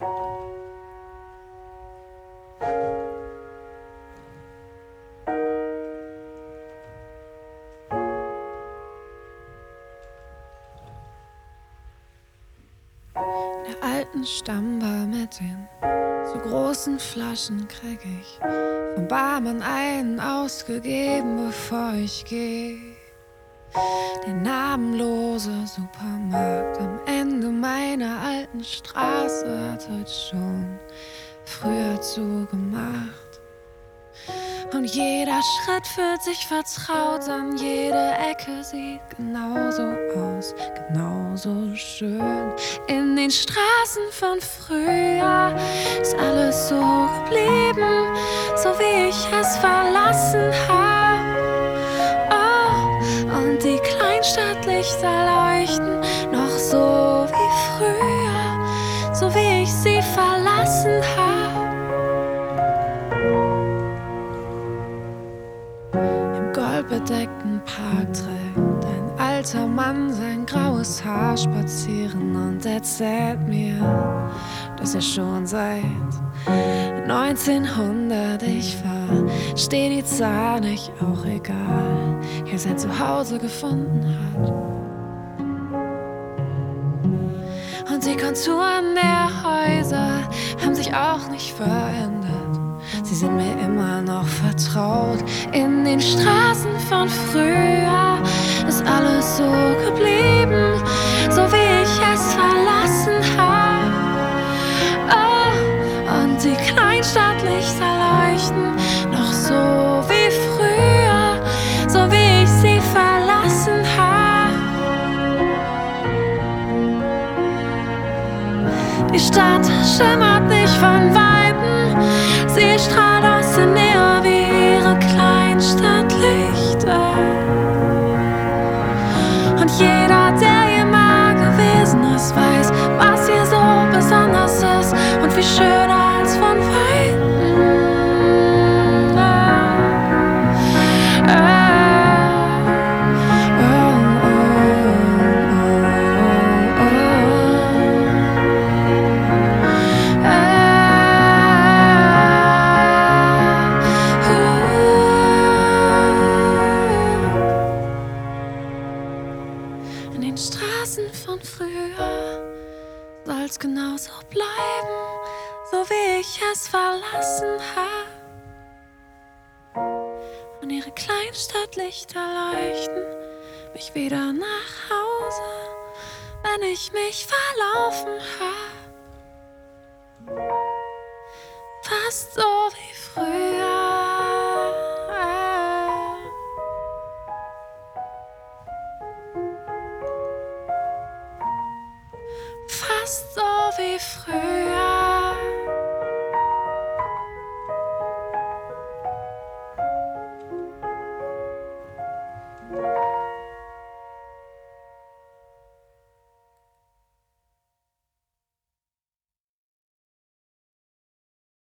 In der alten Stammbar mit den so großen Flaschen krieg ich vom Barmann einen ausgegeben, bevor ich geh. Der namenlose Supermarkt am Ende meiner alten Straße hat heute schon früher zugemacht. Und jeder Schritt fühlt sich vertraut an, jede Ecke sieht genauso aus, genauso schön. In den Straßen von früher ist alles so geblieben, so wie ich es verlassen hab. Oh, und die Kleinstadtlichter leuchten noch so wie früher, so wie ich sie verlassen hab. Bedeckten Park trägt ein alter Mann sein graues Haar spazieren und erzählt mir, dass er schon seit 1900, ich versteh die Zahl nicht, auch egal, hier sein Zuhause gefunden hat. Und die Konturen der Häuser haben sich auch nicht verändert. Sie sind mir immer noch vertraut. In den Straßen von früher ist alles so geblieben, so wie ich es verlassen hab. Oh, und die Kleinstadtlichter leuchten noch so wie früher, so wie ich sie verlassen hab. Die Stadt schimmert nicht von Weitem, sie strahlt aus der Nähe wie ihre Kleinstadtlichter. Und jeder, der hier mal gewesen ist, weiß, was hier so besonders ist und wie schöner als von Weitem. In den Straßen von früher soll's genauso bleiben, so wie ich es verlassen hab. Und ihre Kleinstadtlichter leuchten mich wieder nach Hause, wenn ich mich verlaufen hab. Fast so wie früher. Fast so wie früher.